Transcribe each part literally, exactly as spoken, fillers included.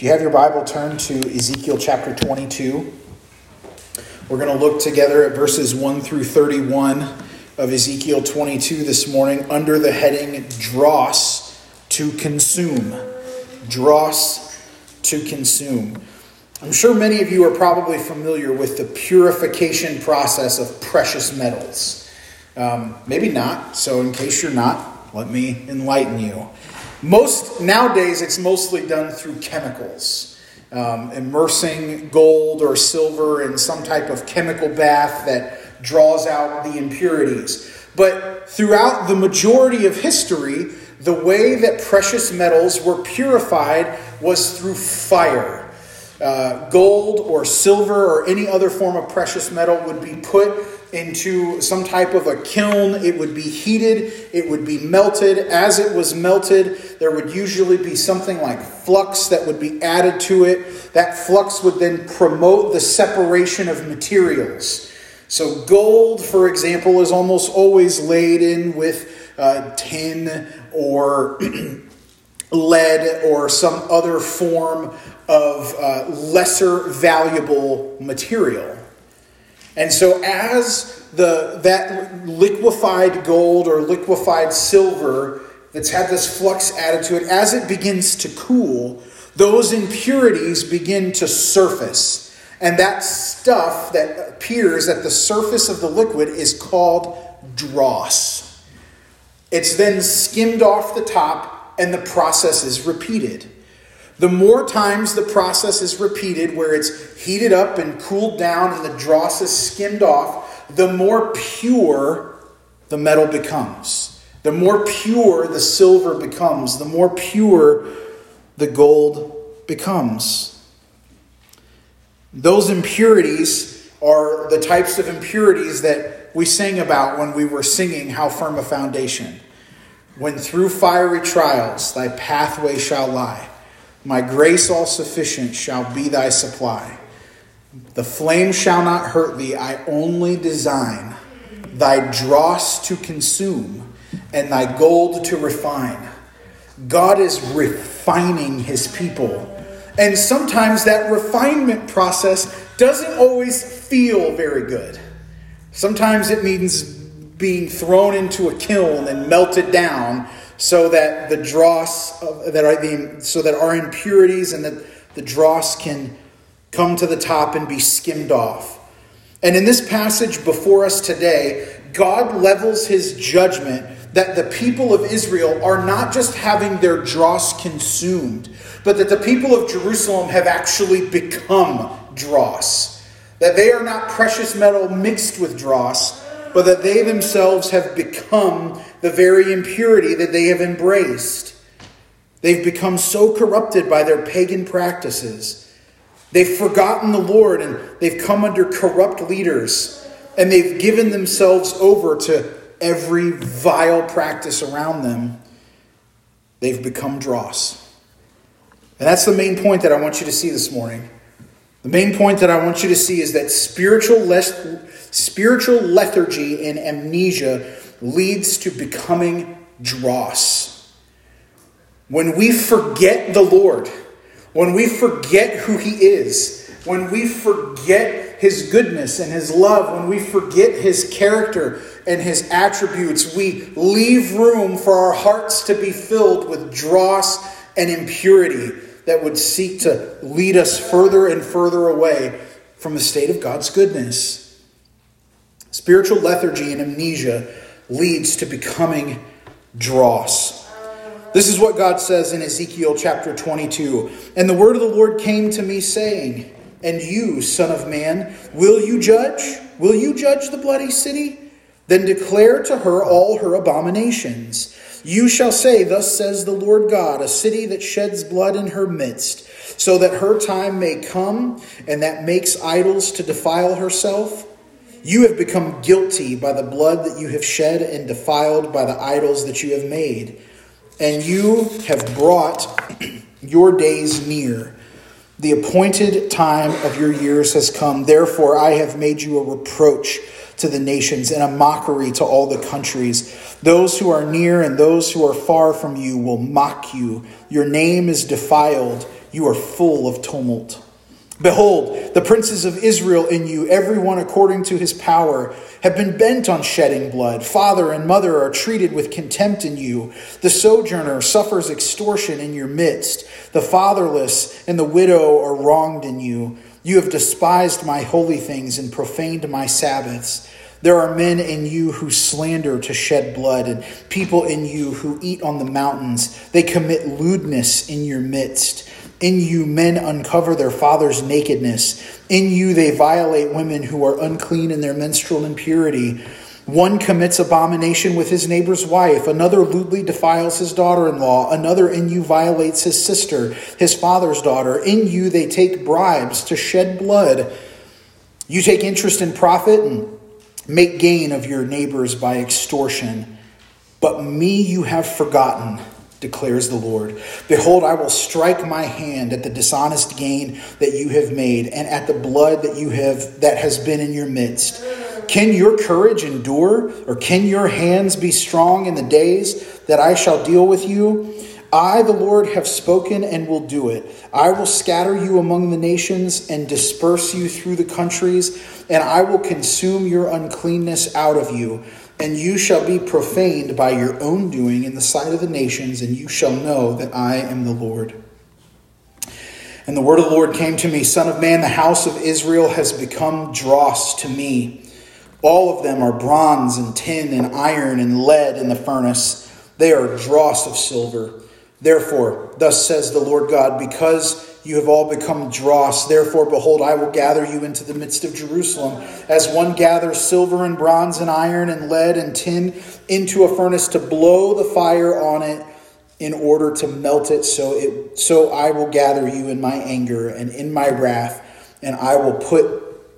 If you have your Bible, turn to Ezekiel chapter twenty-two. We're going to look together at verses one through thirty-one of Ezekiel twenty-two this morning under the heading Dross to Consume. Dross to Consume. I'm sure many of you are probably familiar with the purification process of precious metals. Um, maybe not, so in case you're not, let me enlighten you. Most nowadays, it's mostly done through chemicals, um, immersing gold or silver in some type of chemical bath that draws out the impurities. But throughout the majority of history, the way that precious metals were purified was through fire. Uh, gold or silver or any other form of precious metal would be put into some type of a kiln. It would be heated. It would be melted. As it was melted, there would usually be something like flux that would be added to it. That flux would then promote the separation of materials. So gold, for example, is almost always laid in with uh, tin or lead or some other form of uh, lesser valuable material. And so as the that liquefied gold or liquefied silver that's had this flux added to it, as it begins to cool, those impurities begin to surface. And that stuff that appears at the surface of the liquid is called dross. It's then skimmed off the top and the process is repeated. The more times the process is repeated, where it's heated up and cooled down and the dross is skimmed off, the more pure the metal becomes. The more pure the silver becomes. The more pure the gold becomes. Those impurities are the types of impurities that we sang about when we were singing How Firm a Foundation. When through fiery trials thy pathway shall lie, my grace all sufficient shall be thy supply. The flame shall not hurt thee, I only design thy dross to consume and thy gold to refine. God is refining his people. And sometimes that refinement process doesn't always feel very good. Sometimes it means being thrown into a kiln and melted down so that the dross of, that are the so that our impurities and that the dross can come to the top and be skimmed off. And in this passage before us today, God levels his judgment that the people of Israel are not just having their dross consumed, but that the people of Jerusalem have actually become dross. That they are not precious metal mixed with dross, but that they themselves have become the very impurity that they have embraced. They've become so corrupted by their pagan practices. They've forgotten the Lord and they've come under corrupt leaders. And they've given themselves over to every vile practice around them. They've become dross. And that's the main point that I want you to see this morning. The main point that I want you to see is that spiritual les- spiritual lethargy and amnesia leads to becoming dross. When we forget the Lord, when we forget who he is, when we forget his goodness and his love, when we forget his character and his attributes, we leave room for our hearts to be filled with dross and impurity that would seek to lead us further and further away from the state of God's goodness. Spiritual lethargy and amnesia leads to becoming dross. This is what God says in Ezekiel chapter twenty-two. And the word of the Lord came to me saying, and you, son of man, will you judge? Will you judge the bloody city? Then declare to her all her abominations. You shall say, thus says the Lord God, a city that sheds blood in her midst, so that her time may come, and that makes idols to defile herself. You have become guilty by the blood that you have shed and defiled by the idols that you have made. And you have brought your days near. The appointed time of your years has come. Therefore, I have made you a reproach to the nations and a mockery to all the countries. Those who are near and those who are far from you will mock you. Your name is defiled. you are full of tumult. Behold, the princes of Israel in you, every one according to his power, have been bent on shedding blood. Father and mother are treated with contempt in you. The sojourner suffers extortion in your midst. The fatherless and the widow are wronged in you. You have despised my holy things and profaned my Sabbaths. There are men in you who slander to shed blood, and people in you who eat on the mountains. They commit lewdness in your midst. In you men uncover their father's nakedness. In you they violate women who are unclean in their menstrual impurity. One commits abomination with his neighbor's wife. Another lewdly defiles his daughter-in-law. Another in you violates his sister, his father's daughter. In you they take bribes to shed blood. You take interest in profit and make gain of your neighbors by extortion. But me you have forgotten, declares the Lord. Behold, I will strike my hand at the dishonest gain that you have made, and at the blood that you have that has been in your midst. Can your courage endure, or can your hands be strong in the days that I shall deal with you? I, the Lord, have spoken and will do it. I will scatter you among the nations and disperse you through the countries, and I will consume your uncleanness out of you. And you shall be profaned by your own doing in the sight of the nations, and you shall know that I am the Lord. And the word of the Lord came to me, Son of man, the house of Israel has become dross to me. All of them are bronze and tin and iron and lead in the furnace. They are dross of silver. Therefore, thus says the Lord God, because you have all become dross, therefore, behold, I will gather you into the midst of Jerusalem, as one gathers silver and bronze and iron and lead and tin into a furnace to blow the fire on it in order to melt it. So it, so I will gather you in my anger and in my wrath, and I will put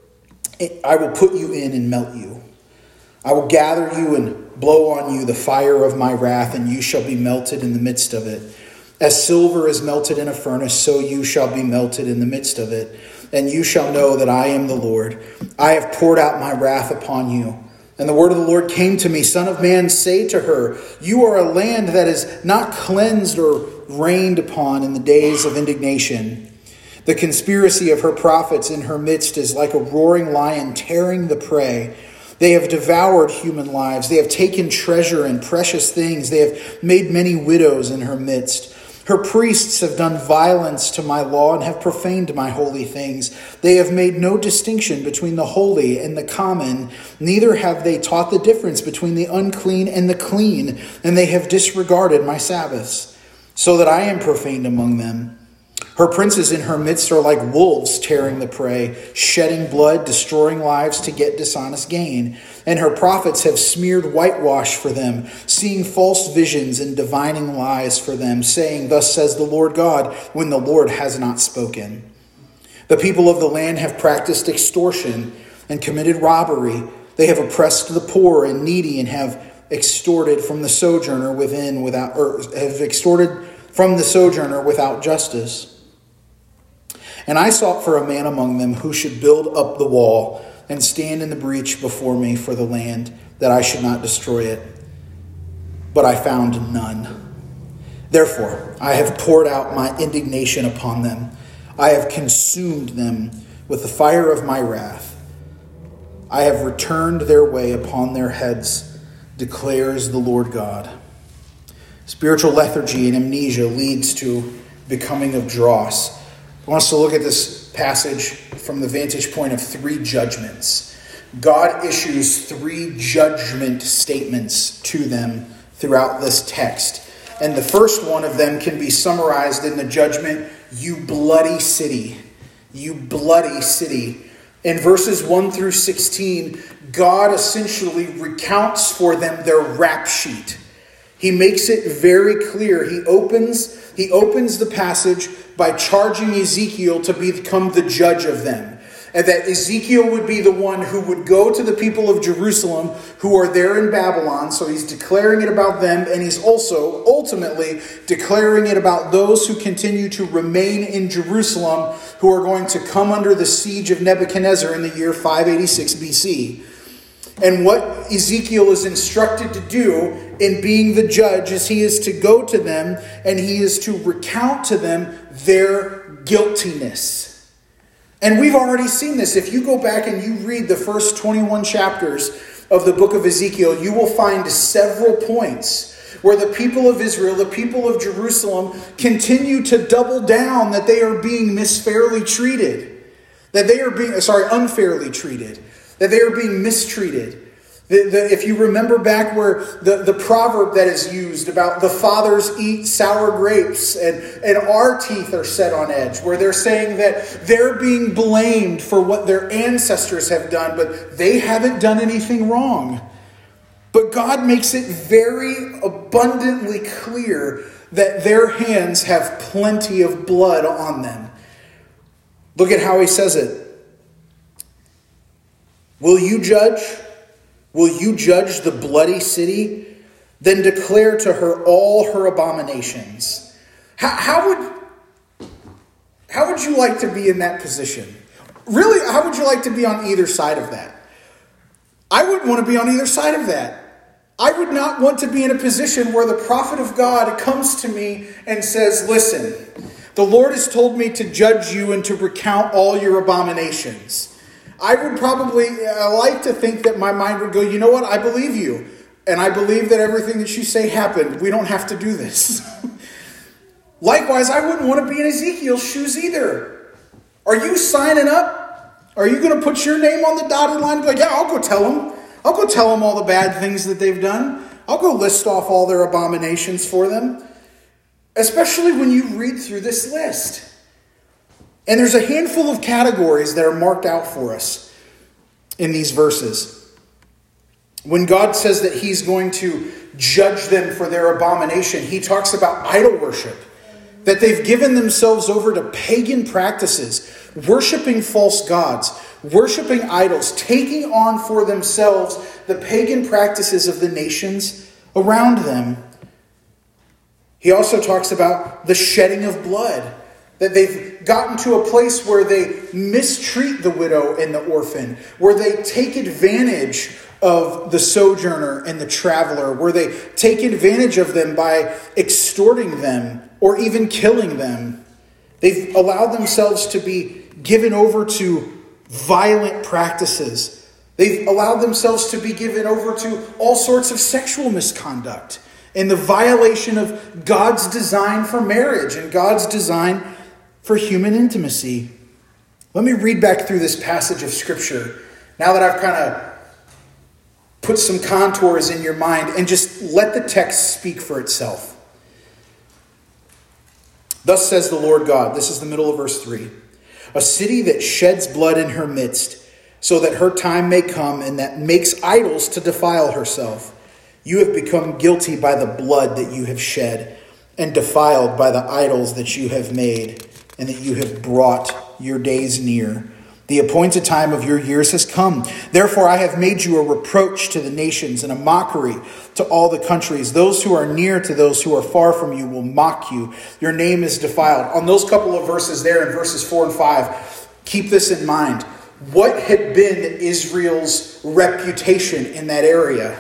I will put you in and melt you. I will gather you and blow on you the fire of my wrath, and you shall be melted in the midst of it. As silver is melted in a furnace, so you shall be melted in the midst of it. And you shall know that I am the Lord. I have poured out my wrath upon you. And the word of the Lord came to me, Son of man, say to her, you are a land that is not cleansed or rained upon in the days of indignation. The conspiracy of her prophets in her midst is like a roaring lion tearing the prey. They have devoured human lives. They have taken treasure and precious things. They have made many widows in her midst. Her priests have done violence to my law and have profaned my holy things. They have made no distinction between the holy and the common. Neither have they taught the difference between the unclean and the clean. And they have disregarded my Sabbaths, so that I am profaned among them. Her princes in her midst are like wolves tearing the prey, shedding blood, destroying lives to get dishonest gain. And her prophets have smeared whitewash for them, seeing false visions and divining lies for them, saying, thus says the Lord God, when the Lord has not spoken. The people of the land have practiced extortion and committed robbery. They have oppressed the poor and needy and have extorted from the sojourner within without, or have extorted from the sojourner without justice. And I sought for a man among them who should build up the wall and stand in the breach before me for the land, that I should not destroy it. But I found none. Therefore, I have poured out my indignation upon them. I have consumed them with the fire of my wrath. I have returned their way upon their heads, declares the Lord God. Spiritual lethargy and amnesia leads to becoming of dross. I want us to look at this passage from the vantage point of three judgments. God issues three judgment statements to them throughout this text. And the first one of them can be summarized in the judgment, you bloody city. You bloody city. In verses one through sixteen, God essentially recounts for them their rap sheet. He makes it very clear. He opens, he opens the passage by charging Ezekiel to become the judge of them. And that Ezekiel would be the one who would go to the people of Jerusalem who are there in Babylon. So he's declaring it about them, and he's also ultimately declaring it about those who continue to remain in Jerusalem, who are going to come under the siege of Nebuchadnezzar in the year five eighty-six B C. And what Ezekiel is instructed to do in being the judge is he is to go to them and he is to recount to them their guiltiness. And we've already seen this. If you go back and you read the first twenty-one chapters of the book of Ezekiel, you will find several points where the people of Israel, the people of Jerusalem, continue to double down that they are being misfairly treated. That they are being, sorry, unfairly treated. That they are being mistreated. The, the, if you remember back where the, the proverb that is used about the fathers eat sour grapes and, and our teeth are set on edge, where they're saying that they're being blamed for what their ancestors have done, but they haven't done anything wrong. But God makes it very abundantly clear that their hands have plenty of blood on them. Look at how he says it. Will you judge? Will you judge the bloody city? Then declare to her all her abominations. How, how would, how would you like to be in that position? Really, how would you like to be on either side of that? I wouldn't want to be on either side of that. I would not want to be in a position where the prophet of God comes to me and says, listen, the Lord has told me to judge you and to recount all your abominations. I would probably uh, like to think that my mind would go, you know what, I believe you. And I believe that everything that you say happened. We don't have to do this. Likewise, I wouldn't want to be in Ezekiel's shoes either. Are you signing up? Are you going to put your name on the dotted line and be like, yeah, I'll go tell them. I'll go tell them all the bad things that they've done. I'll go list off all their abominations for them. Especially when you read through this list. And there's a handful of categories that are marked out for us in these verses. When God says that he's going to judge them for their abomination, he talks about idol worship. That they've given themselves over to pagan practices, worshiping false gods, worshiping idols, taking on for themselves the pagan practices of the nations around them. He also talks about the shedding of blood. That they've gotten to a place where they mistreat the widow and the orphan, where they take advantage of the sojourner and the traveler, where they take advantage of them by extorting them or even killing them. They've allowed themselves to be given over to violent practices. They've allowed themselves to be given over to all sorts of sexual misconduct and the violation of God's design for marriage and God's design for human intimacy. Let me read back through this passage of Scripture now that I've kind of put some contours in your mind, and just let the text speak for itself. Thus says the Lord God, this is the middle of verse three, a city that sheds blood in her midst, so that her time may come, and that makes idols to defile herself. You have become guilty by the blood that you have shed, and defiled by the idols that you have made, and that you have brought your days near. The appointed time of your years has come. Therefore I have made you a reproach to the nations and a mockery to all the countries. Those who are near to those who are far from you will mock you. Your name is defiled. On those couple of verses there in verses four and five, keep this in mind. What had been Israel's reputation in that area?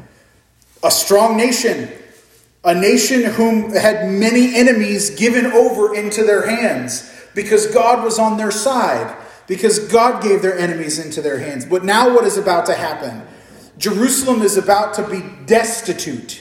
A strong nation. A nation whom had many enemies given over into their hands because God was on their side, because God gave their enemies into their hands. But now what is about to happen? Jerusalem is about to be destitute,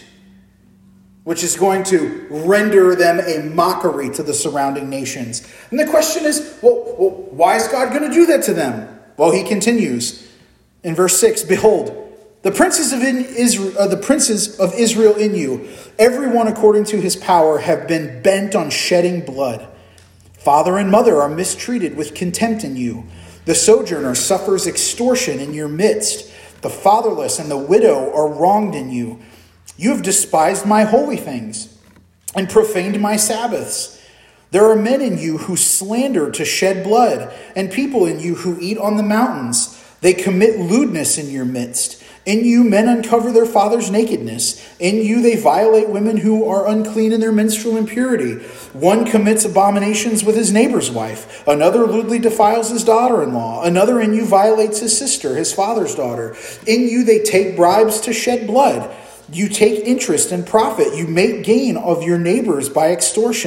which is going to render them a mockery to the surrounding nations. And the question is, well, well why is God going to do that to them? Well, he continues in verse six, behold, The princes of Israel, uh, the princes of Israel in you, everyone according to his power, have been bent on shedding blood. Father and mother are mistreated with contempt in you. The sojourner suffers extortion in your midst. The fatherless and the widow are wronged in you. You have despised my holy things and profaned my Sabbaths. There are men in you who slander to shed blood, and people in you who eat on the mountains. They commit lewdness in your midst. In you men uncover their father's nakedness. In you they violate women who are unclean in their menstrual impurity. One commits abominations with his neighbor's wife. Another lewdly defiles his daughter-in-law. Another in you violates his sister, his father's daughter. In you they take bribes to shed blood. You take interest and profit. You make gain of your neighbors by extortion.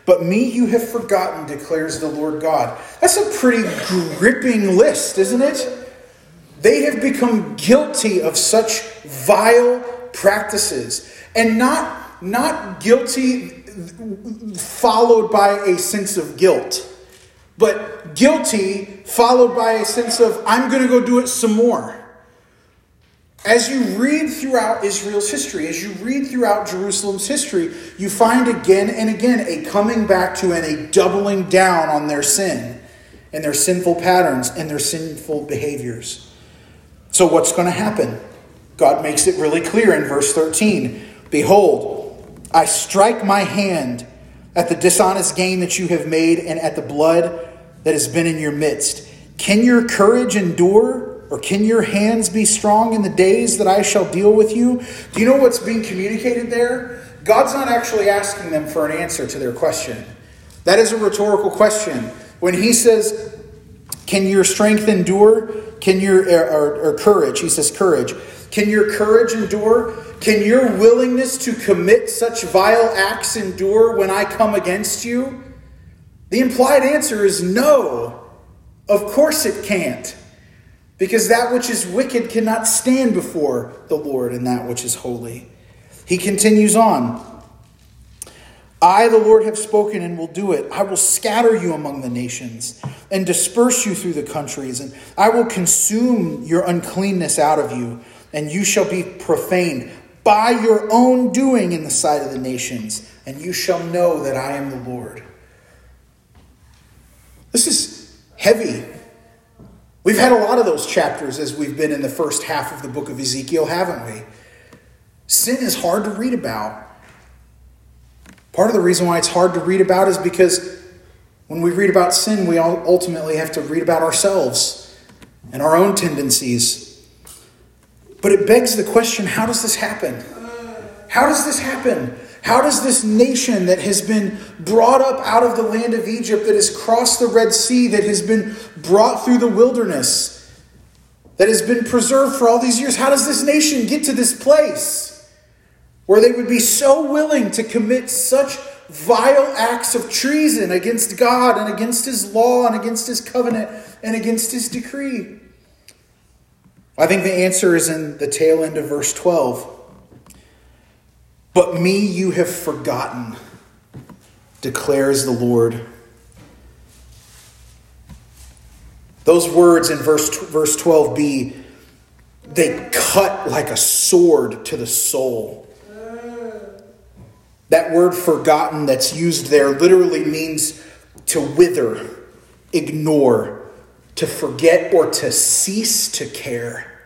But me you have forgotten, declares the Lord God. That's a pretty gripping list, isn't it? They have become guilty of such vile practices. And not, not guilty followed by a sense of guilt, but guilty followed by a sense of, I'm going to go do it some more. As you read throughout Israel's history, as you read throughout Jerusalem's history, you find again and again a coming back to and a doubling down on their sin and their sinful patterns and their sinful behaviors. So what's going to happen? God makes it really clear in verse thirteen. Behold, I strike my hand at the dishonest gain that you have made and at the blood that has been in your midst. Can your courage endure? Or can your hands be strong in the days that I shall deal with you? Do you know what's being communicated there? God's not actually asking them for an answer to their question. That is a rhetorical question. When he says, can your strength endure? Can your or, or courage? He says courage. Can your courage endure? Can your willingness to commit such vile acts endure when I come against you? The implied answer is no. Of course it can't. Because that which is wicked cannot stand before the Lord and that which is holy. He continues on. I, the Lord, have spoken and will do it. I will scatter you among the nations and disperse you through the countries. And I will consume your uncleanness out of you. And you shall be profaned by your own doing in the sight of the nations. And you shall know that I am the Lord. This is heavy. We've had a lot of those chapters as we've been in the first half of the book of Ezekiel, haven't we? Sin is hard to read about. Part of the reason why it's hard to read about is because when we read about sin, we all ultimately have to read about ourselves and our own tendencies. But it begs the question, how does this happen? How does this happen? How does this nation that has been brought up out of the land of Egypt, that has crossed the Red Sea, that has been brought through the wilderness, that has been preserved for all these years, how does this nation get to this place where they would be so willing to commit such vile acts of treason against God and against his law and against his covenant and against his decree? I think the answer is in the tail end of verse twelve. But me you have forgotten, declares the Lord. Those words in verse, verse twelve b, they cut like a sword to the soul. That word forgotten that's used there literally means to wither, ignore, to forget, or to cease to care.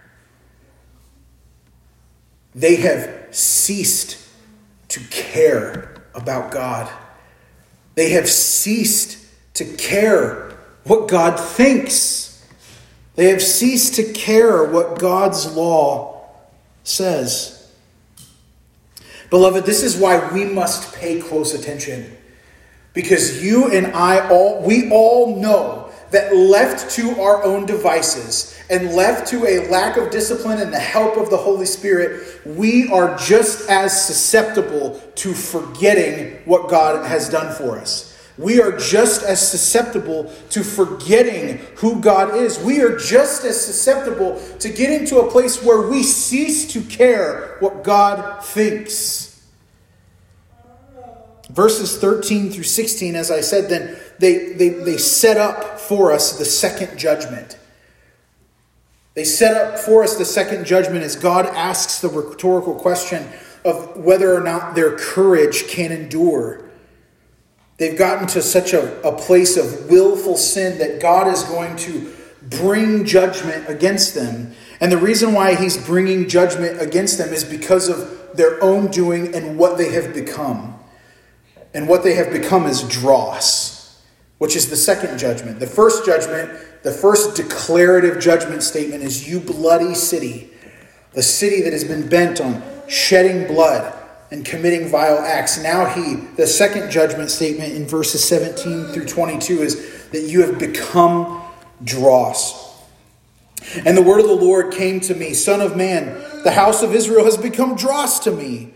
They have ceased to care about God. They have ceased to care what God thinks. They have ceased to care what God's law says. Beloved, this is why we must pay close attention. Because you and I all, we all know that left to our own devices and left to a lack of discipline and the help of the Holy Spirit, we are just as susceptible to forgetting what God has done for us. We are just as susceptible to forgetting who God is. We are just as susceptible to getting to a place where we cease to care what God thinks. Verses thirteen through sixteen, as I said, then they, they, they set up for us the second judgment. They set up for us the second judgment as God asks the rhetorical question of whether or not their courage can endure. They've gotten to such a, a place of willful sin that God is going to bring judgment against them. And the reason why he's bringing judgment against them is because of their own doing and what they have become. And what they have become is dross, which is the second judgment. The first judgment, the first declarative judgment statement is, you bloody city, the city that has been bent on shedding blood and committing vile acts. Now he, the second judgment statement in verses seventeen through twenty-two is that you have become dross. And the word of the Lord came to me, Son of man, the house of Israel has become dross to me.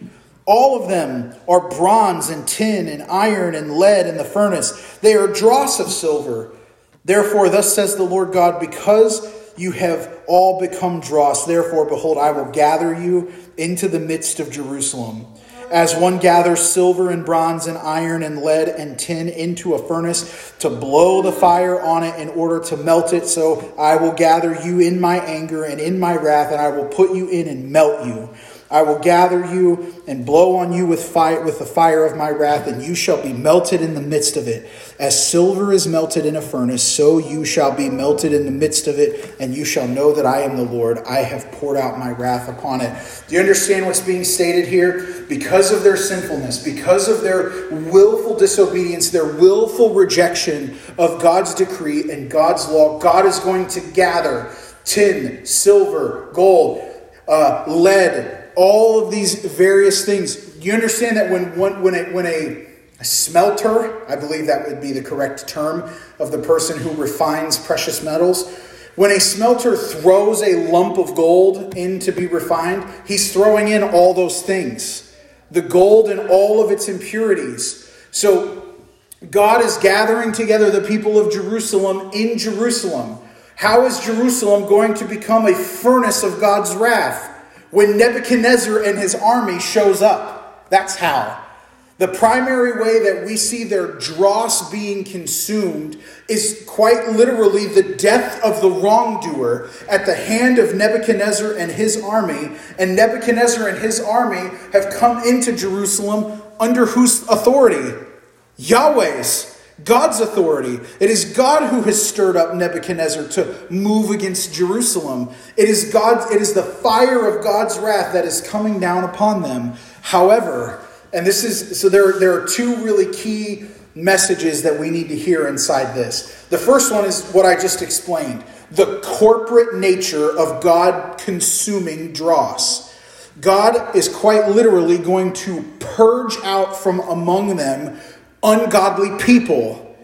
All of them are bronze and tin and iron and lead in the furnace. They are dross of silver. Therefore, thus says the Lord God, because you have all become dross, therefore, behold, I will gather you into the midst of Jerusalem. As one gathers silver and bronze and iron and lead and tin into a furnace to blow the fire on it in order to melt it, so I will gather you in my anger and in my wrath, and I will put you in and melt you. I will gather you and blow on you with fire, with the fire of my wrath, and you shall be melted in the midst of it. As silver is melted in a furnace, so you shall be melted in the midst of it, and you shall know that I am the Lord. I have poured out my wrath upon it. Do you understand what's being stated here? Because of their sinfulness, because of their willful disobedience, their willful rejection of God's decree and God's law, God is going to gather tin, silver, gold, uh, lead, all of these various things. You understand that when when when a, when a smelter, I believe that would be the correct term of the person who refines precious metals, when a smelter throws a lump of gold in to be refined, he's throwing in all those things, the gold and all of its impurities. So God is gathering together the people of Jerusalem in Jerusalem. How is Jerusalem going to become a furnace of God's wrath? When Nebuchadnezzar and his army shows up. That's how. The primary way that we see their dross being consumed is quite literally the death of the wrongdoer at the hand of Nebuchadnezzar and his army. And Nebuchadnezzar and his army have come into Jerusalem under whose authority? Yahweh's. God's authority. It is God who has stirred up Nebuchadnezzar to move against Jerusalem. It is God, it is the fire of God's wrath that is coming down upon them. However, and this is so there, there are two really key messages that we need to hear inside this. The first one is what I just explained. The corporate nature of God consuming dross. God is quite literally going to purge out from among them ungodly people.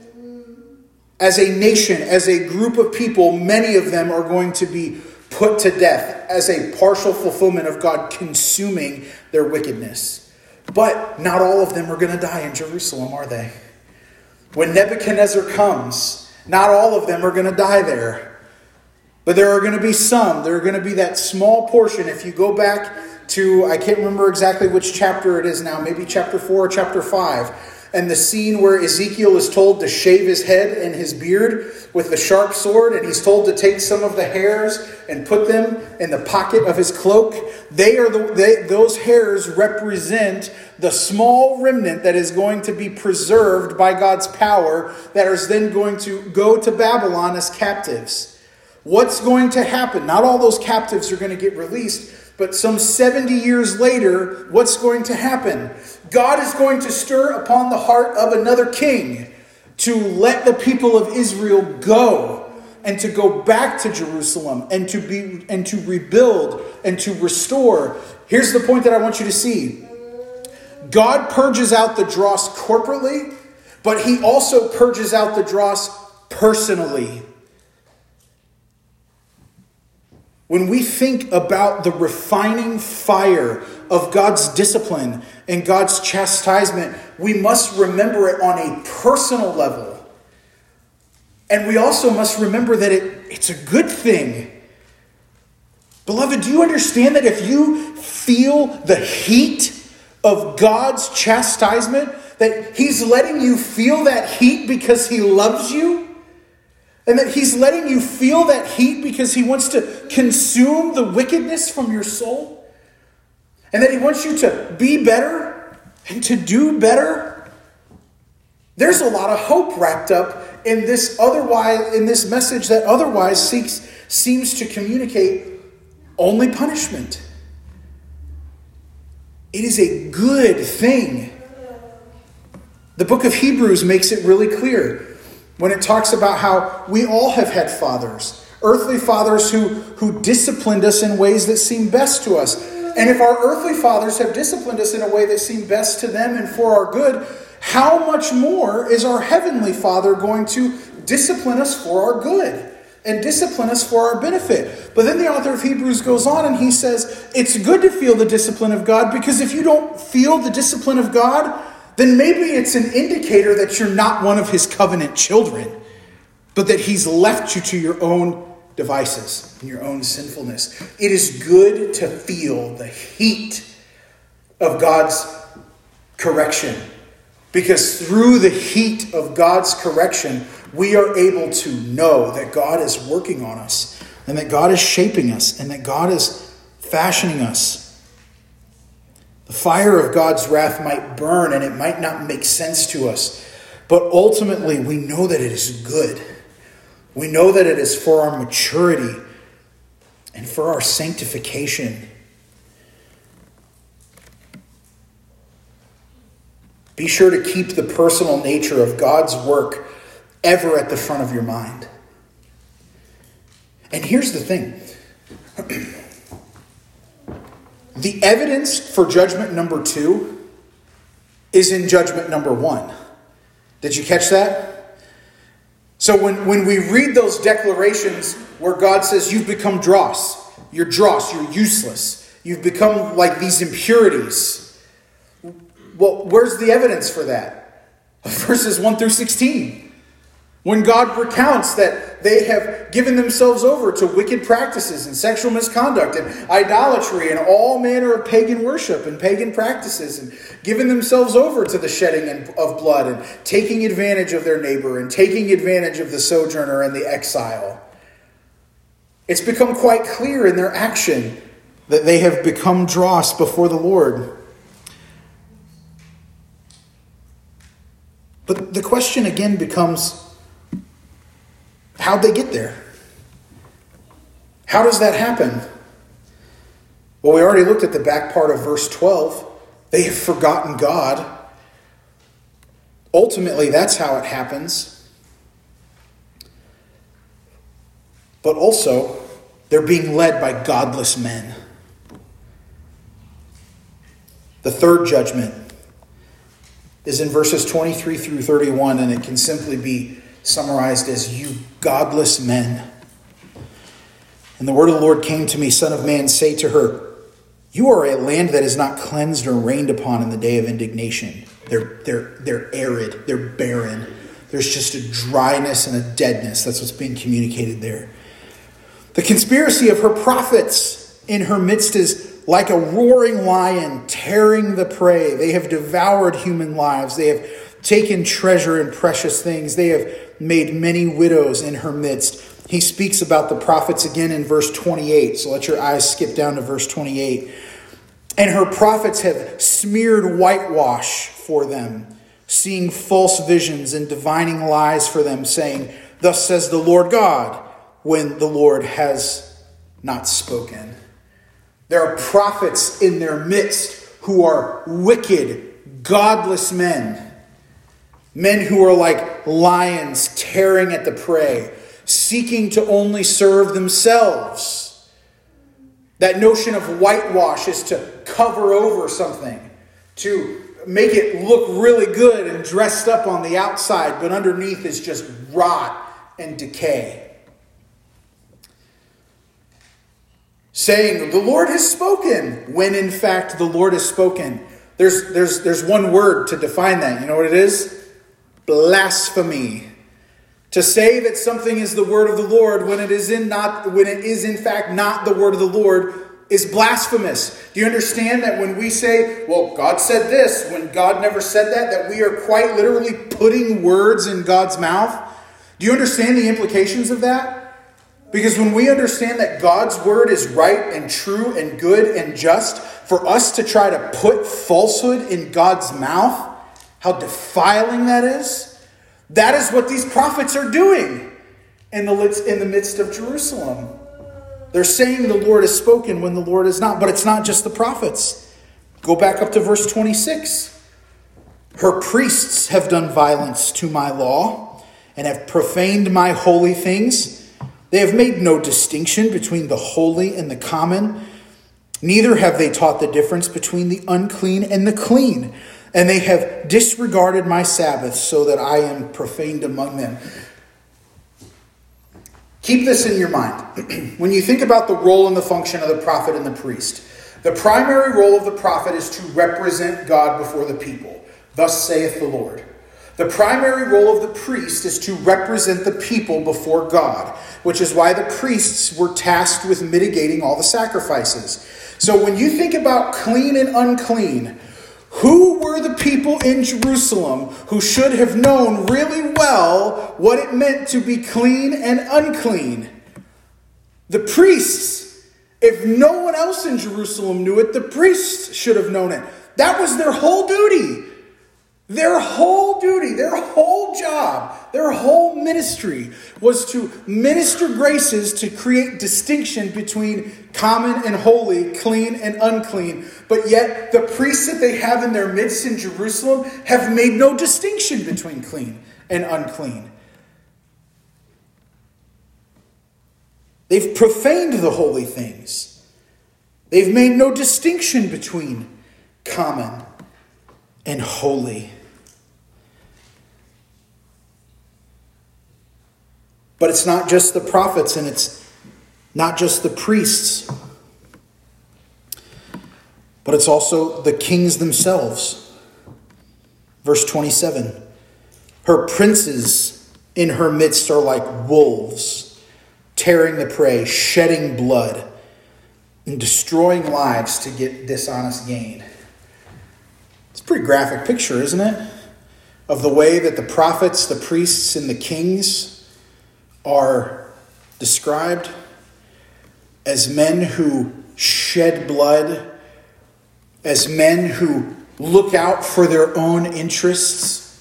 As a nation, as a group of people, many of them are going to be put to death as a partial fulfillment of God consuming their wickedness. But not all of them are going to die in Jerusalem, are they? When Nebuchadnezzar comes, not all of them are going to die there. But there are going to be some. There are going to be that small portion. If you go back to, I can't remember exactly which chapter it is now, maybe chapter four or chapter five, and the scene where Ezekiel is told to shave his head and his beard with the sharp sword, and he's told to take some of the hairs and put them in the pocket of his cloak. They are the they, those hairs represent the small remnant that is going to be preserved by God's power, that is then going to go to Babylon as captives. What's going to happen? Not all those captives are going to get released, but some seventy years later, what's going to happen? God is going to stir upon the heart of another king to let the people of Israel go and to go back to Jerusalem and to be and to rebuild and to restore. Here's the point that I want you to see. God purges out the dross corporately, but he also purges out the dross personally. When we think about the refining fire of God's discipline and God's chastisement, we must remember it on a personal level. And we also must remember that it, it's a good thing. Beloved, do you understand that if you feel the heat of God's chastisement, that he's letting you feel that heat because he loves you? And that he's letting you feel that heat because he wants to consume the wickedness from your soul? And that he wants you to be better and to do better? There's a lot of hope wrapped up in this otherwise in this message that otherwise seeks seems to communicate only punishment. It is a good thing. The book of Hebrews makes it really clear when it talks about how we all have had fathers, earthly fathers who, who disciplined us in ways that seem best to us. And if our earthly fathers have disciplined us in a way that seemed best to them and for our good, how much more is our heavenly Father going to discipline us for our good and discipline us for our benefit. But then the author of Hebrews goes on and he says, it's good to feel the discipline of God, because if you don't feel the discipline of God, then maybe it's an indicator that you're not one of his covenant children, but that he's left you to your own devices and your own sinfulness. It is good to feel the heat of God's correction, because through the heat of God's correction, we are able to know that God is working on us, and that God is shaping us, and that God is fashioning us. The fire of God's wrath might burn, and it might not make sense to us, but ultimately we know that it is good. We know that it is for our maturity and for our sanctification. Be sure to keep the personal nature of God's work ever at the front of your mind. And here's the thing. The evidence for judgment number two is in judgment number one. Did you catch that? So when, when we read those declarations where God says, you've become dross, you're dross, you're useless, you've become like these impurities. Well, where's the evidence for that? Verses one through sixteen. When God recounts that they have given themselves over to wicked practices and sexual misconduct and idolatry and all manner of pagan worship and pagan practices, and given themselves over to the shedding of blood and taking advantage of their neighbor and taking advantage of the sojourner and the exile. It's become quite clear in their action that they have become dross before the Lord. But the question again becomes, how'd they get there? How does that happen? Well, we already looked at the back part of verse twelve. They have forgotten God. Ultimately, that's how it happens. But also, they're being led by godless men. The third judgment is in verses twenty-three through thirty-one, and it can simply be summarized as, you godless men. And the word of the Lord came to me, Son of man, say to her, you are a land that is not cleansed or rained upon in the day of indignation. They're, they're, they're arid, they're barren. There's just a dryness and a deadness. That's what's being communicated there. The conspiracy of her prophets in her midst is like a roaring lion tearing the prey. They have devoured human lives. They have taken treasure and precious things. They have made many widows in her midst. He speaks about the prophets again in verse twenty-eight. So let your eyes skip down to verse twenty-eight. And her prophets have smeared whitewash for them, seeing false visions and divining lies for them, saying, thus says the Lord God, when the Lord has not spoken. There are prophets in their midst who are wicked, godless men. Men who are like lions tearing at the prey, seeking to only serve themselves. That notion of whitewash is to cover over something, to make it look really good and dressed up on the outside, but underneath is just rot and decay. Saying, the Lord has spoken, when in fact the Lord has spoken. There's, there's, there's one word to define that. You know what it is? Blasphemy. To say that something is the word of the Lord when it is in not when it is in fact not the word of the Lord is blasphemous. Do you understand that when we say, well, God said this, when God never said that, that we are quite literally putting words in God's mouth? Do you understand the implications of that? Because when we understand that God's word is right and true and good and just, for us to try to put falsehood in God's mouth, how defiling that is. That is what these prophets are doing in the, in the midst of Jerusalem. They're saying the Lord has spoken when the Lord has not. But it's not just the prophets. Go back up to verse twenty-six. Her priests have done violence to my law and have profaned my holy things. They have made no distinction between the holy and the common. Neither have they taught the difference between the unclean and the clean. And they have disregarded my Sabbaths so that I am profaned among them. Keep this in your mind. When you think about the role and the function of the prophet and the priest, the primary role of the prophet is to represent God before the people. Thus saith the Lord. The primary role of the priest is to represent the people before God, which is why the priests were tasked with mitigating all the sacrifices. So when you think about clean and unclean, who were the people in Jerusalem who should have known really well what it meant to be clean and unclean? The priests. If no one else in Jerusalem knew it, the priests should have known it. That was their whole duty. Their whole duty, their whole job, their whole ministry was to minister graces to create distinction between common and holy, clean and unclean. But yet the priests that they have in their midst in Jerusalem have made no distinction between clean and unclean. They've profaned the holy things. They've made no distinction between common and holy. But it's not just the prophets and it's not just the priests, but it's also the kings themselves. Verse twenty-seven, her princes in her midst are like wolves, tearing the prey, shedding blood, and destroying lives to get dishonest gain. It's a pretty graphic picture, isn't it? Of the way that the prophets, the priests, and the kings are described as men who shed blood, as men who look out for their own interests,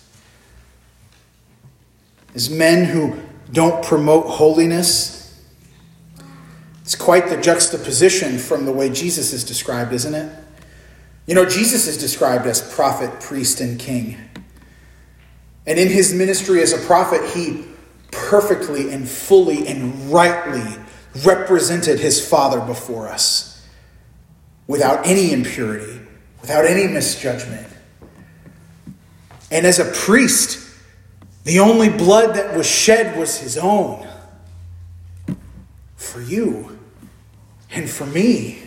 as men who don't promote holiness. It's quite the juxtaposition from the way Jesus is described, isn't it? You know, Jesus is described as prophet, priest, and king. And in his ministry as a prophet, he perfectly and fully and rightly represented his Father before us without any impurity, without any misjudgment. And as a priest, the only blood that was shed was his own for you and for me.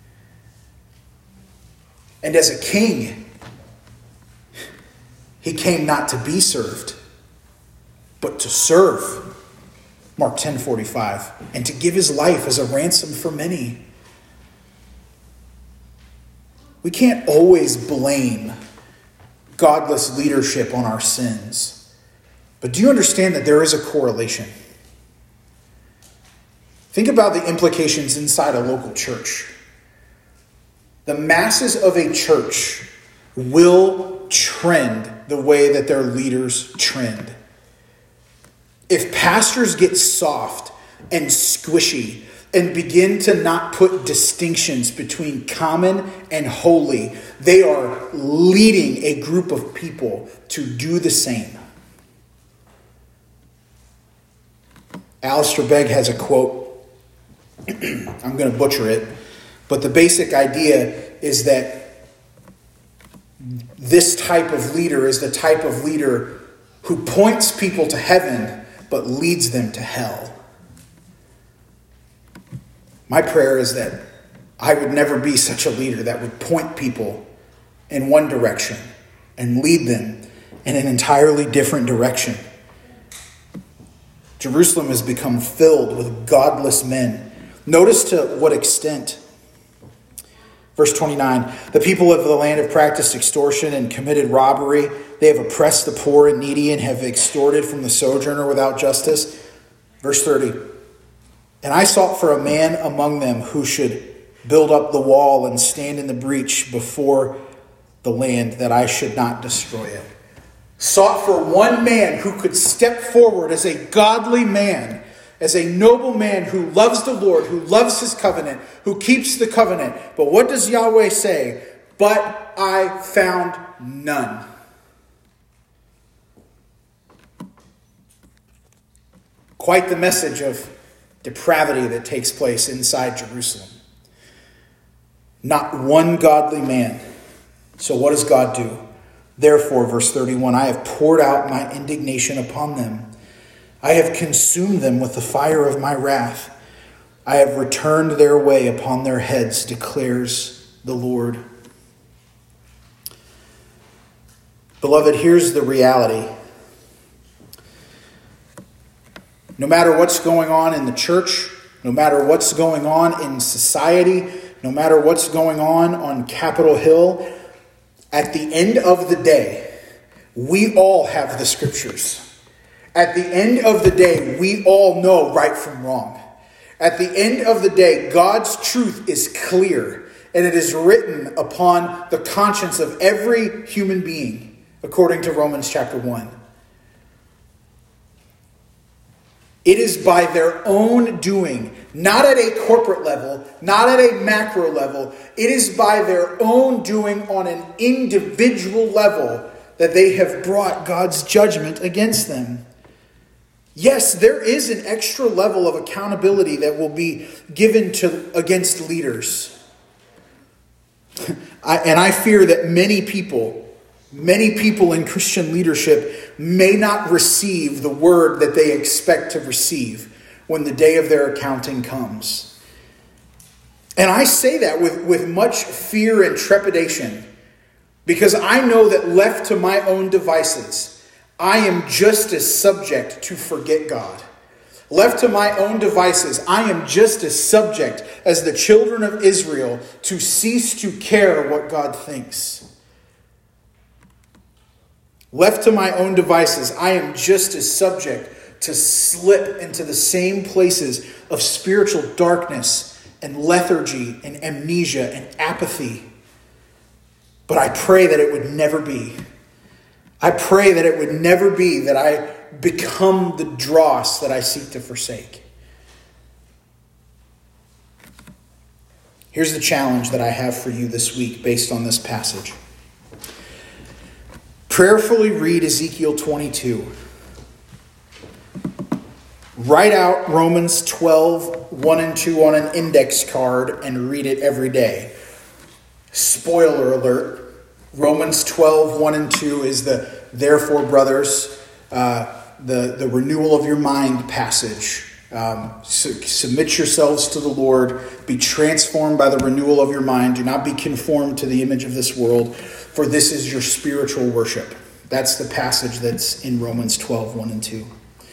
And as a king, he came not to be served, but to serve, Mark ten forty-five, and to give his life as a ransom for many. We can't always blame godless leadership on our sins. But do you understand that there is a correlation? Think about the implications inside a local church. The masses of a church will trend the way that their leaders trend. If pastors get soft and squishy and begin to not put distinctions between common and holy, they are leading a group of people to do the same. Alistair Begg has a quote. I'm going to butcher it, but the basic idea is that this type of leader is the type of leader who points people to heaven but leads them to hell. My prayer is that I would never be such a leader that would point people in one direction and lead them in an entirely different direction. Jerusalem has become filled with godless men. Notice to what extent. Verse twenty-nine, the people of the land have practiced extortion and committed robbery. They have oppressed the poor and needy and have extorted from the sojourner without justice. Verse thirty, and I sought for a man among them who should build up the wall and stand in the breach before the land, that I should not destroy it. Sought for one man who could step forward as a godly man, as a noble man who loves the Lord, who loves his covenant, who keeps the covenant. But what does Yahweh say? But I found none. Quite the message of depravity that takes place inside Jerusalem. Not one godly man. So what does God do? Therefore, verse thirty-one, I have poured out my indignation upon them. I have consumed them with the fire of my wrath. I have returned their way upon their heads, declares the Lord. Beloved, here's the reality. No matter what's going on in the church, no matter what's going on in society, no matter what's going on on Capitol Hill, at the end of the day, we all have the scriptures. At the end of the day, we all know right from wrong. At the end of the day, God's truth is clear, and it is written upon the conscience of every human being, according to Romans chapter one. It is by their own doing, not at a corporate level, not at a macro level. It is by their own doing on an individual level that they have brought God's judgment against them. Yes, there is an extra level of accountability that will be given to against leaders. I, and I fear that many people, many people in Christian leadership may not receive the word that they expect to receive when the day of their accounting comes. And I say that with, with much fear and trepidation, because I know that left to my own devices, I am just as subject to forget God. Left to my own devices, I am just as subject as the children of Israel to cease to care what God thinks. Left to my own devices, I am just as subject to slip into the same places of spiritual darkness and lethargy and amnesia and apathy. But I pray that it would never be. I pray that it would never be that I become the dross that I seek to forsake. Here's the challenge that I have for you this week based on this passage. Prayerfully read Ezekiel twenty-two. Write out Romans twelve, one and two on an index card and read it every day. Spoiler alert. Romans twelve, one and two is the therefore, brothers, uh, the, the renewal of your mind passage. Um, so submit yourselves to the Lord. Be transformed by the renewal of your mind. Do not be conformed to the image of this world, for this is your spiritual worship. That's the passage that's in Romans twelve, one and two.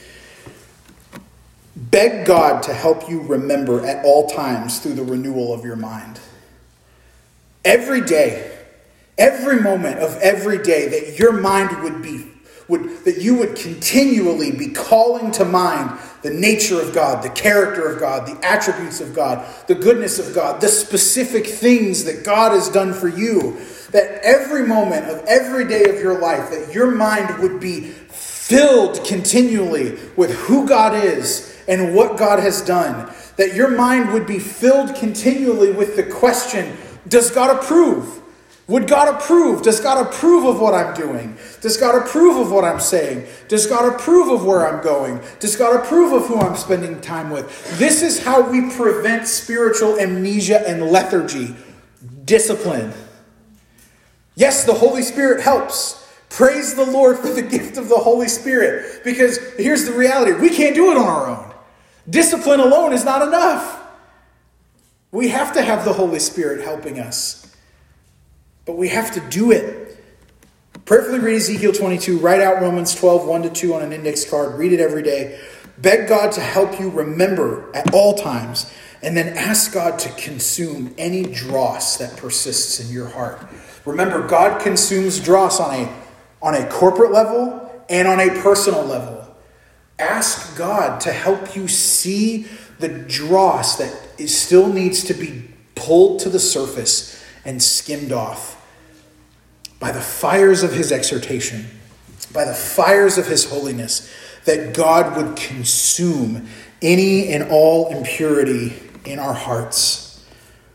Beg God to help you remember at all times through the renewal of your mind. Every day, every moment of every day, that your mind would be, would that you would continually be calling to mind the nature of God, the character of God, the attributes of God, the goodness of God, the specific things that God has done for you. That every moment of every day of your life, that your mind would be filled continually with who God is and what God has done. That your mind would be filled continually with the question, does God approve? Would God approve? Does God approve of what I'm doing? Does God approve of what I'm saying? Does God approve of where I'm going? Does God approve of who I'm spending time with? This is how we prevent spiritual amnesia and lethargy. Discipline. Yes, the Holy Spirit helps. Praise the Lord for the gift of the Holy Spirit. Because here's the reality. We can't do it on our own. Discipline alone is not enough. We have to have the Holy Spirit helping us. But we have to do it. Prayerfully read Ezekiel twenty-two. Write out Romans twelve, one to two on an index card. Read it every day. Beg God to help you remember at all times. And then ask God to consume any dross that persists in your heart. Remember, God consumes dross on a, on a corporate level and on a personal level. Ask God to help you see the dross that is still needs to be pulled to the surface and skimmed off by the fires of his exhortation, by the fires of his holiness, that God would consume any and all impurity in our hearts.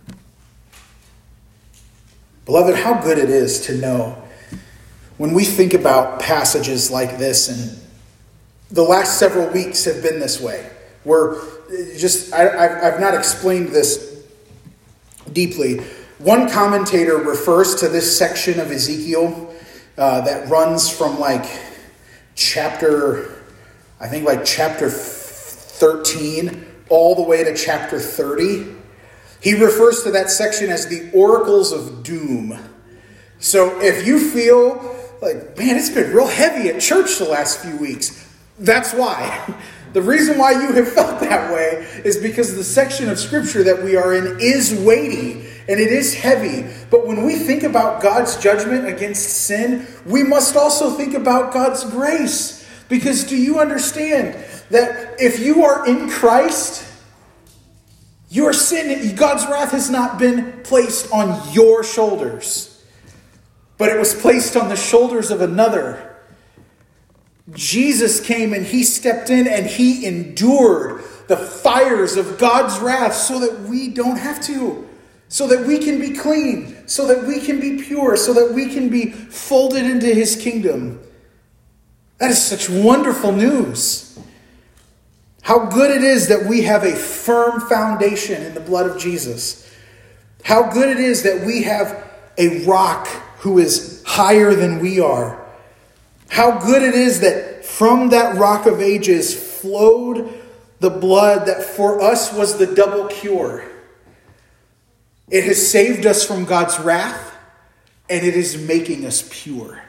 Beloved, how good it is to know when we think about passages like this, and the last several weeks have been this way, where just, I, I've, I've not explained this deeply. One commentator refers to this section of Ezekiel uh, that runs from like chapter, I think like chapter thirteen, all the way to chapter thirty. He refers to that section as the oracles of doom. So if you feel like, man, it's been real heavy at church the last few weeks, that's why. The reason why you have felt that way is because the section of Scripture that we are in is weighty and it is heavy. But when we think about God's judgment against sin, we must also think about God's grace. Because do you understand that if you are in Christ, your sin, God's wrath has not been placed on your shoulders, but it was placed on the shoulders of another. Jesus came and he stepped in and he endured the fires of God's wrath so that we don't have to. So that we can be clean. So that we can be pure. So that we can be folded into his kingdom. That is such wonderful news. How good it is that we have a firm foundation in the blood of Jesus. How good it is that we have a rock who is higher than we are. How good it is that from that rock of ages flowed the blood that for us was the double cure. It has saved us from God's wrath, and it is making us pure.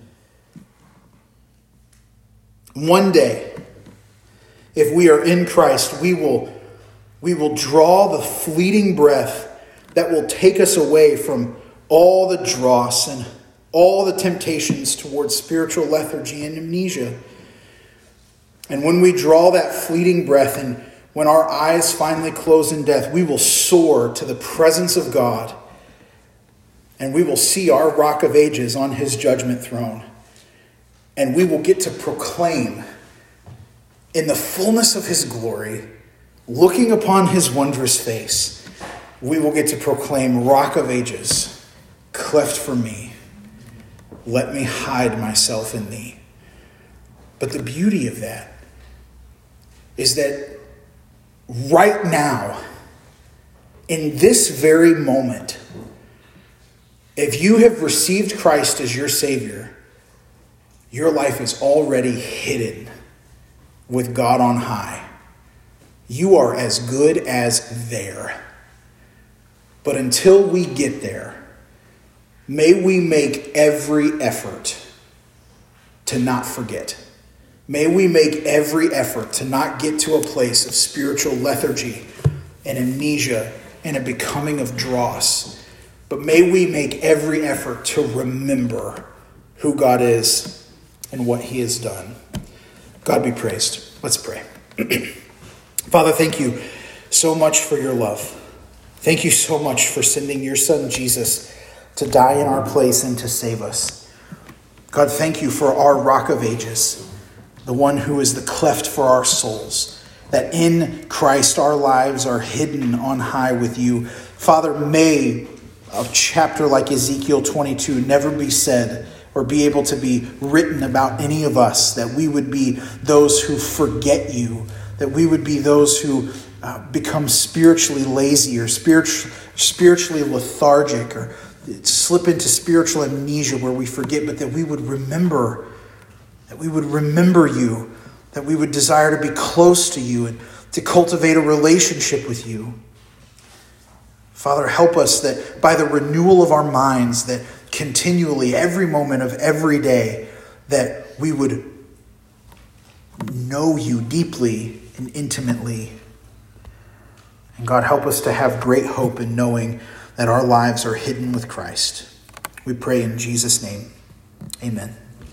One day, if we are in Christ, we will, we will draw the fleeting breath that will take us away from all the dross and all the temptations towards spiritual lethargy and amnesia. And when we draw that fleeting breath and when our eyes finally close in death, we will soar to the presence of God and we will see our Rock of Ages on his judgment throne. And we will get to proclaim in the fullness of his glory, looking upon his wondrous face, we will get to proclaim, Rock of Ages, cleft for me. Let me hide myself in thee. But the beauty of that is that right now, in this very moment, if you have received Christ as your Savior, your life is already hidden with God on high. You are as good as there. But until we get there, may we make every effort to not forget. May we make every effort to not get to a place of spiritual lethargy and amnesia and a becoming of dross. But may we make every effort to remember who God is and what he has done. God be praised. Let's pray. Father, thank you so much for your love. Thank you so much for sending your son Jesus to die in our place and to save us. God, thank you for our Rock of Ages, the one who is the cleft for our souls, that in Christ our lives are hidden on high with you. Father, may a chapter like Ezekiel twenty-two never be said or be able to be written about any of us, that we would be those who forget you, that we would be those who uh, become spiritually lazy or spiritual, spiritually lethargic or slip into spiritual amnesia where we forget, but that we would remember, that we would remember you, that we would desire to be close to you and to cultivate a relationship with you. Father, help us that by the renewal of our minds, that continually, every moment of every day, that we would know you deeply and intimately. And God, help us to have great hope in knowing that our lives are hidden with Christ. We pray in Jesus' name. Amen.